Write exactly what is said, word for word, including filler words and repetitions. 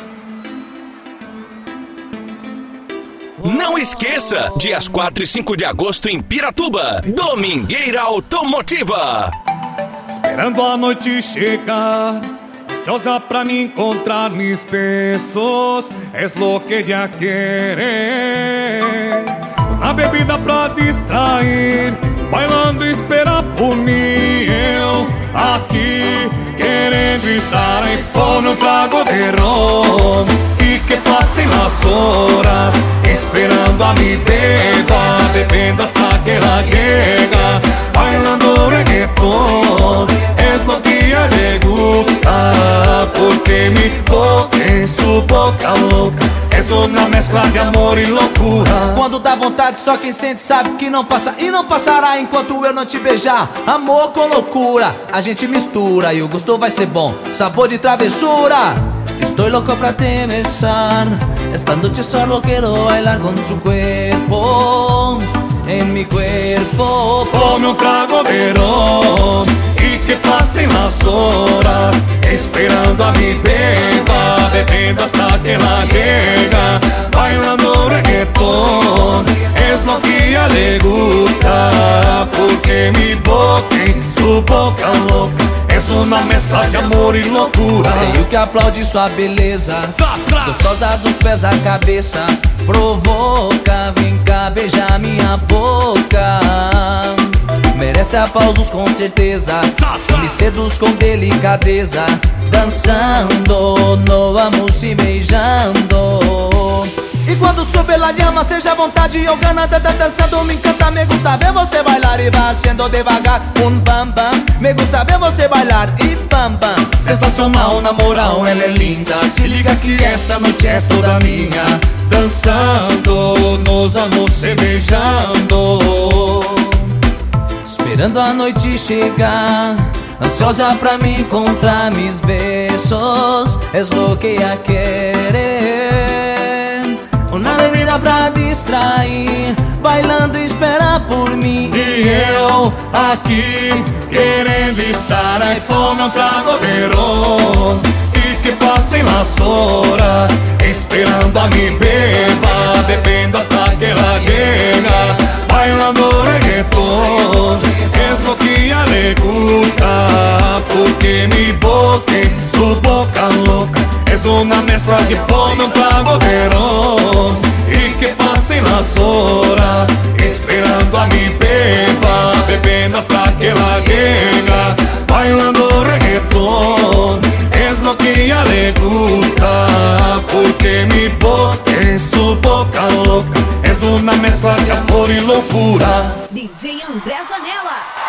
Não esqueça, dias quatro e cinco de agosto em Piratuba, Domingueira Automotiva. Esperando a noite chegar, ansiosa pra me encontrar mis besos, es lo que ya quiere. Uma bebida pra distrair, bailando espera por mim. Eu aqui querendo estar em pone um trago de ron e que passem as horas, esperando a mi beba, bebendo hasta que ela llega, bailando reggaeton, es lo que a ella le gusta, porque mi boca em su boca louca, es una mezcla de amor e loucura. Quando dá vontade, só quem sente sabe que não passa e não passará enquanto eu não te beijar. Amor com loucura, a gente mistura e o gosto vai ser bom, sabor de travessura. Estoy loco pra te besar, esta noche solo quiero bailar con su cuerpo, en mi cuerpo. Tome um trago de ron e que passem as horas, esperando a mi beba, bebendo hasta que ela llega, bailando reggaeton, es lo que a ella le gusta, porque mi boca em su boca louca, es uma mescla de amor e loucura. Tenho que aplaudir sua beleza, gostosa dos pés à cabeça, provoca, vem cá beijar minha boca. Merece aplausos com certeza, me seduz com delicadeza, dançando, no vamos se beijando. E quando sube la llama, seja vontade ou gana, dançando me encanta, me gusta ver você bailar e vai sendo devagar, um bam bam. Me gusta ver você bailar e bam bam. Sensacional, na moral, ela é linda, se liga que essa noite é toda minha, dançando, nos vamos se beijando. Esperando a noite chegar, ansiosa pra me encontrar mis besos, es lo que ella quiere. Una bebida pra distrair, bailando e espera por mim. E eu aqui querendo estar, aí tome um trago de ron e que passem as horas, esperando a mi beba, bebendo hasta que ela llega, bailando reggaeton, es lo que a ella le gusta, porque mi boca em su boca louca, es una mezcla que pone um trago de ron e que passem as horas, esperando a mi beba, bebendo hasta que ela llega, bailando reggaeton, es lo que a ella le gusta, porque mi boca em su boca louca, es una mezcla de amor e loucura. D J André Zanella.